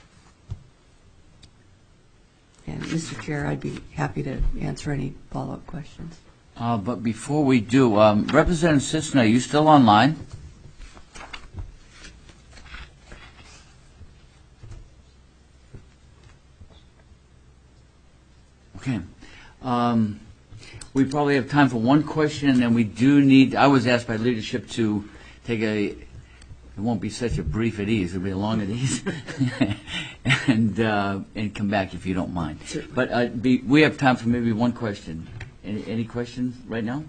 And Mr. Chair, I'd be happy to answer any follow-up questions. But before we do, Representative Cisna, are you still online? Okay. We probably have time for one question, and then we do need, I was asked by leadership to take it won't be such a brief at ease, it'll be a long at ease, and come back if you don't mind. Sure. But we have time for maybe one question. Any questions right now?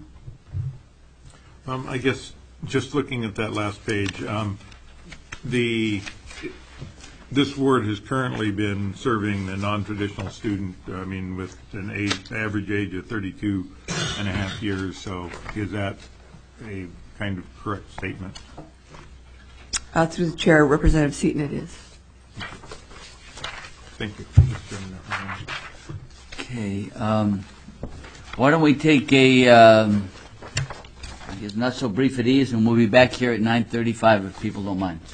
I guess just looking at that last page, this ward has currently been serving the non-traditional student, with an average age of 32 and a half years. So is that a kind of correct statement? Through the chair, Representative Seaton, it is. Thank you. Okay. Why don't we take a I guess not so brief at ease, and we'll be back here at 9:35 if people don't mind.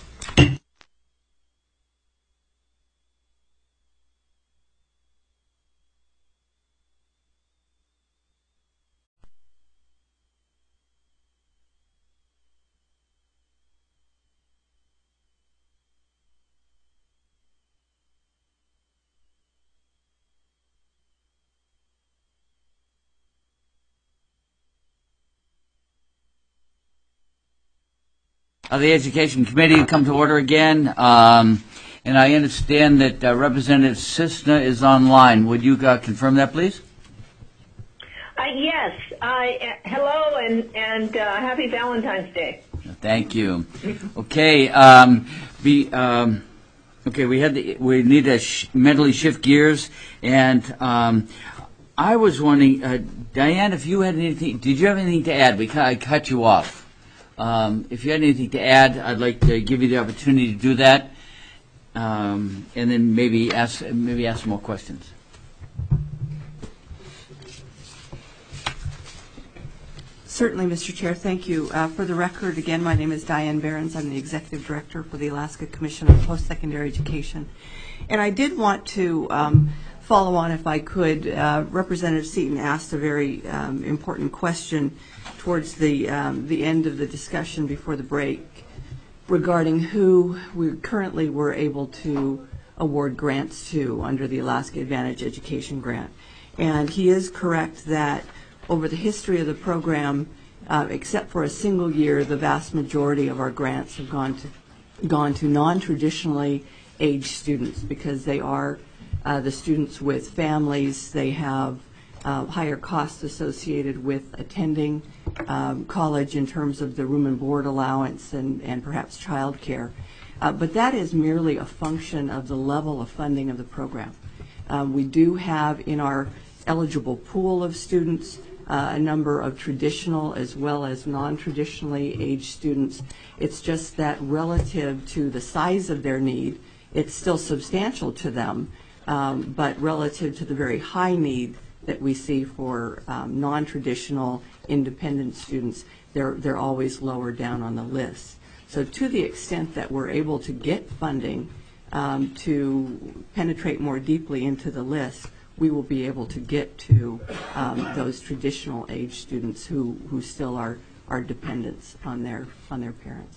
The Education Committee will come to order again, and I understand that Representative Cisna is online. Would you confirm that, please? Yes. Hello and happy Valentine's Day. Thank you. Okay. We need to mentally shift gears, and I was wondering, Diane, if you had anything, did you have anything to add? I cut you off. If you had anything to add, I'd like to give you the opportunity to do that, and then maybe ask some more questions. Certainly, Mr. Chair. Thank you. For the record, again, my name is Diane Behrens. I'm the Executive Director for the Alaska Commission on Post-Secondary Education. And I did want to follow on, if I could. Representative Seaton asked a very important question towards the end of the discussion before the break regarding who we currently were able to award grants to under the Alaska Advantage Education Grant. And he is correct that over the history of the program, except for a single year, the vast majority of our grants have gone to non-traditionally aged students because they are the students with families. They have higher costs associated with attending college in terms of the room and board allowance and perhaps child care. But that is merely a function of the level of funding of the program. We do have in our eligible pool of students a number of traditional as well as non-traditionally aged students. It's just that relative to the size of their need, it's still substantial to them, but relative to the very high need that we see for non-traditional independent students, they're always lower down on the list. So to the extent that we're able to get funding to penetrate more deeply into the list, we will be able to get to those traditional age students who still are dependents on their parents.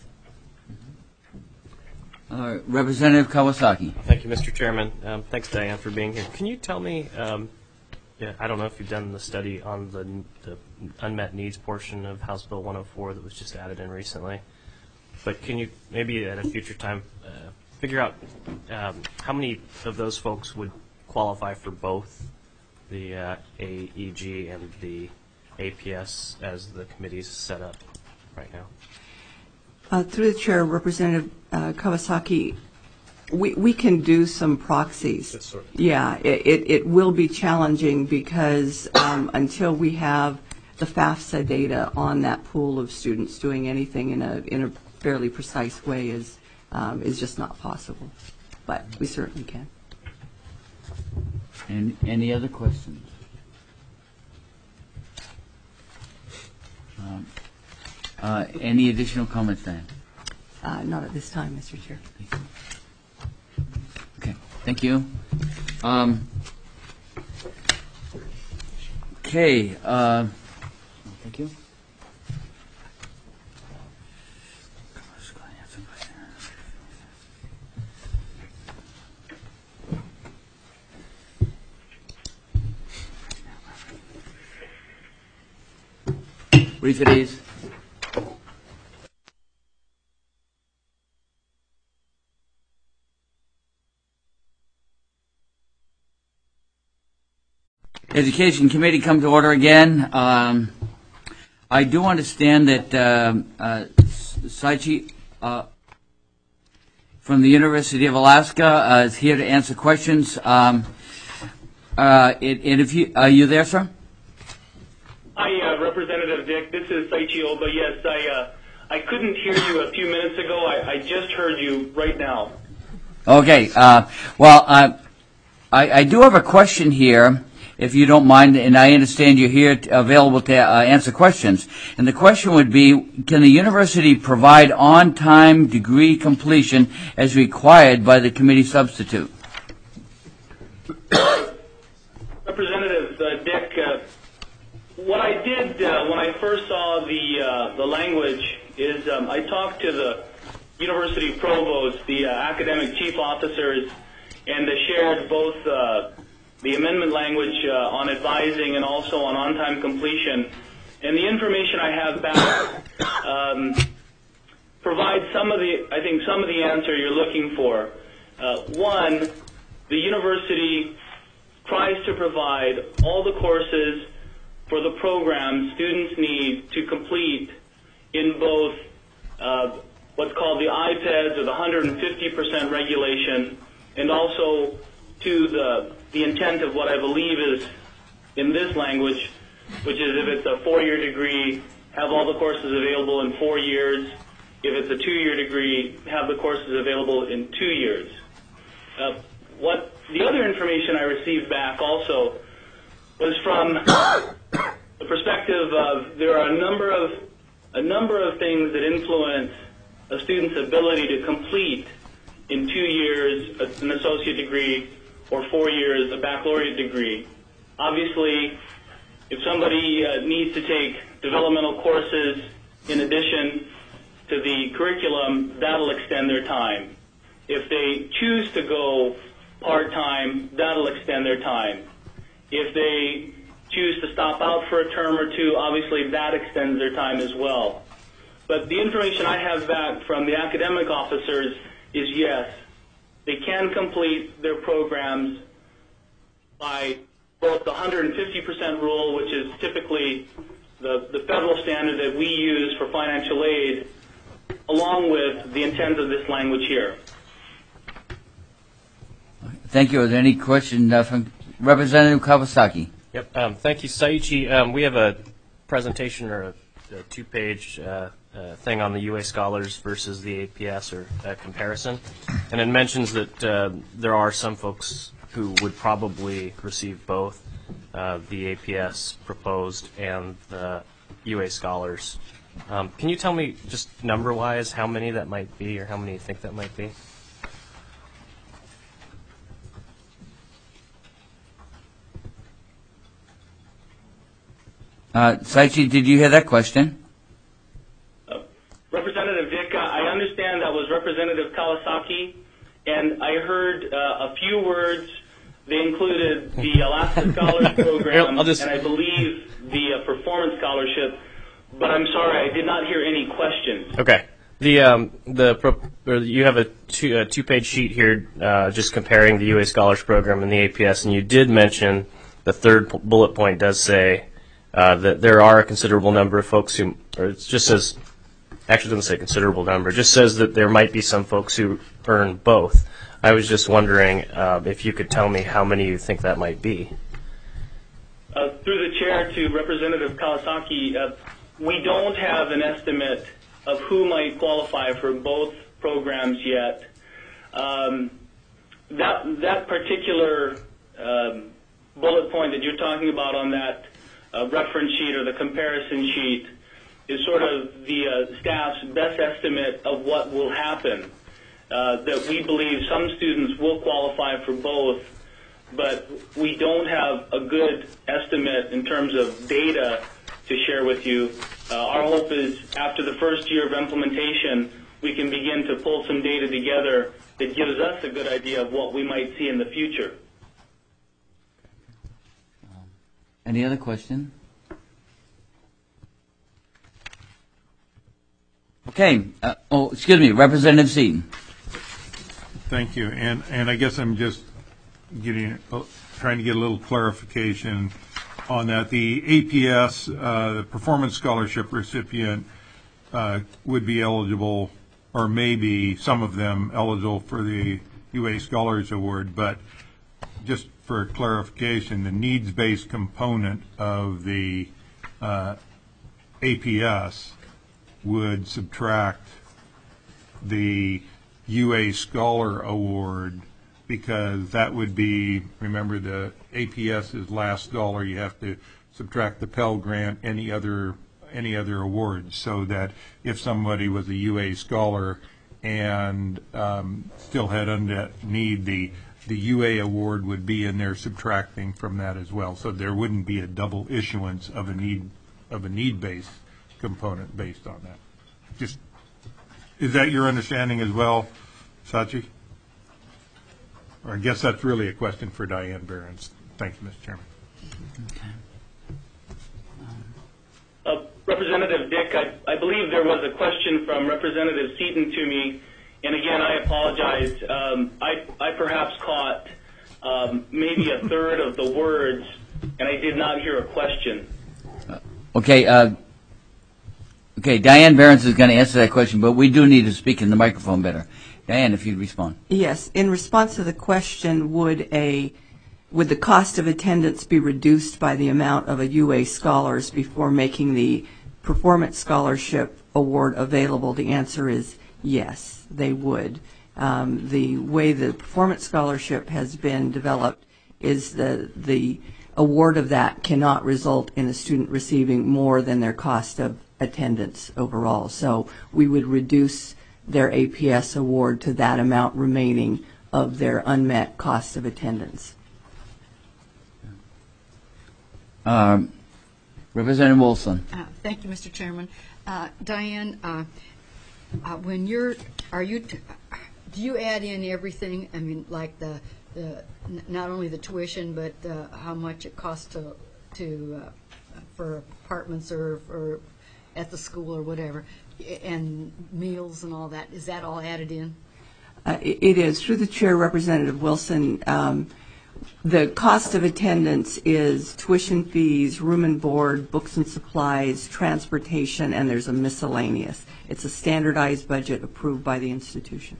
Representative Kawasaki. Thank you, Mr. Chairman. Thanks, Diane, for being here. Can you tell me, I don't know if you've done the study on the unmet needs portion of House Bill 104 that was just added in recently, but can you maybe at a future time figure out how many of those folks would qualify for both the AEG and the APS as the committee's set up right now? Through the chair, Representative Kawasaki, we can do some proxies. Yeah, it will be challenging because until we have the FAFSA data on that pool of students, doing anything in a fairly precise way is just not possible. But we certainly can. And any other questions? Any additional comments, Dan? Not at this time, Mr. Chair. Thank you. Okay, thank you. Okay, thank you. Brief it is. Education Committee come to order again. I do understand that Saichi from the University of Alaska is here to answer questions. And if you, are you there, sir? Hi, Representative Dick. This is Saichi Oba. Yes, I couldn't hear you a few minutes ago. I just heard you right now. Okay. Well, I do have a question here, if you don't mind, and I understand you're here available to answer questions. And the question would be, can the university provide on-time degree completion as required by the committee substitute? Representative Dick, what I did when I first saw the language is I talked to the university provost, the academic chief officers, and shared both the amendment language on advising and also on time completion. And the information I have back provides some of the answer you're looking for. One, the university tries to provide all the courses for the program students need to complete in both what's called the IPEDS, or the 150% regulation, and also to the intent of what I believe is in this language, which is if it's a 4-year degree, have all the courses available in 4 years. If it's a 2-year degree, have the courses available in 2 years. What the other information I received back also was from the perspective of there are a number of things that influence a student's ability to complete in 2 years an associate degree or 4 years a baccalaureate degree. Obviously, if somebody needs to take developmental courses in addition to the curriculum, that'll extend their time. If they choose to go part-time, that'll extend their time. If they choose to stop out for a term or two, obviously that extends their time as well. But the information I have back from the academic officers is yes, they can complete their programs by both the 150% rule, which is typically the federal standard that we use for financial aid, along with the intent of this language here. Thank you. Are there any questions from Representative Kawasaki? Yep. Thank you, Saichi. We have a presentation or a two-page thing on the UA Scholars versus the APS or comparison, and it mentions that there are some folks who would probably receive both the APS proposed and the UA Scholars. Can you tell me just number-wise how many that might be, or how many you think that might be? Saichi, did you hear that question? Representative Dick, I understand that was Representative Kawasaki, and I heard a few words. They included the Alaska Scholars Program and I believe the Performance Scholarship, but I'm sorry, I did not hear any questions. Okay. You have a two-page sheet here just comparing the UA Scholars Program and the APS, and you did mention the third bullet point does say that there are a considerable number of folks who, or it just says, actually doesn't say considerable number, it just says that there might be some folks who earn both. I was just wondering if you could tell me how many you think that might be. Through the chair to Representative Kawasaki, we don't have an estimate of who might qualify for both programs yet. That particular bullet point that you're talking about on that reference sheet or the comparison sheet is sort of the staff's best estimate of what will happen. That we believe some students will qualify for both, but we don't have a good estimate in terms of data to share with you. Our hope is after the first year of implementation, we can begin to pull some data together that gives us a good idea of what we might see in the future. Any other question? Okay. Excuse me, Representative Seaton. Thank you. And I guess I'm just trying to get a little clarification on that. The APS, the Performance Scholarship recipient, would be eligible, or maybe some of them eligible for the UA Scholars Award, but just for clarification, the needs-based component of the APS would subtract the UA Scholar Award, because that would be, remember, the APS is last dollar. You have to subtract the Pell Grant, any other awards, so that if somebody was a UA Scholar and still had unmet need, the UA award would be in there subtracting from that as well. So there wouldn't be a double issuance of a need-based component based on that. Just, is that your understanding as well, Sachi? Or I guess that's really a question for Diane Behrens. Thank you, Mr. Chairman. Representative Dick, I believe there was a question from Representative Seaton to me, and again, I apologize. I perhaps caught maybe a third of the words, and I did not hear a question. Okay. Okay, Diane Behrens is going to answer that question, but we do need to speak in the microphone better. Diane, if you'd respond. Yes. In response to the question, would the cost of attendance be reduced by the amount of a UA Scholars before making the Performance Scholarship Award available? The answer is yes, they would. The way the Performance Scholarship has been developed is the award of that cannot result in a student receiving more than their cost of attendance overall. So we would reduce their APS award to that amount remaining of their unmet cost of attendance. Representative Wilson. Thank you, Mr. Chairman. Diane, when do you add in everything? I mean, like the not only the tuition, but how much it costs for apartments or at the school or whatever, and meals and all that. Is that all added in? It is. Through the chair, Representative Wilson, The cost of attendance is tuition fees, room and board, books and supplies, transportation, and there's a miscellaneous. It's a standardized budget approved by the institution.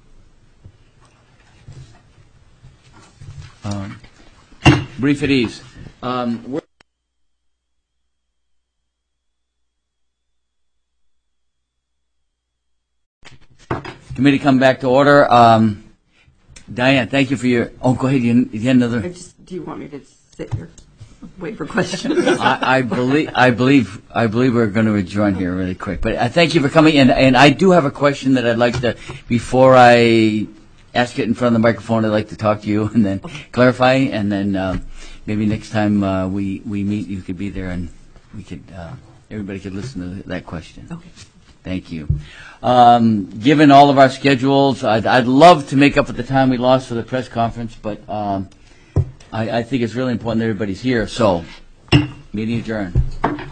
Brief at ease. Committee come back to order. Diane, thank you for your. Oh, go ahead. You had another. Do you want me to sit here, wait for questions? I believe we're going to adjourn here really quick. But I thank you for coming. And I do have a question that I'd like to, before I ask it in front of the microphone, I'd like to talk to you and then clarify. And then maybe next time we meet, you could be there and we could everybody could listen to that question. Okay. Thank you. Given all of our schedules, I'd love to make up for the time we lost for the press conference, but I think it's really important that everybody's here. So, meeting adjourned.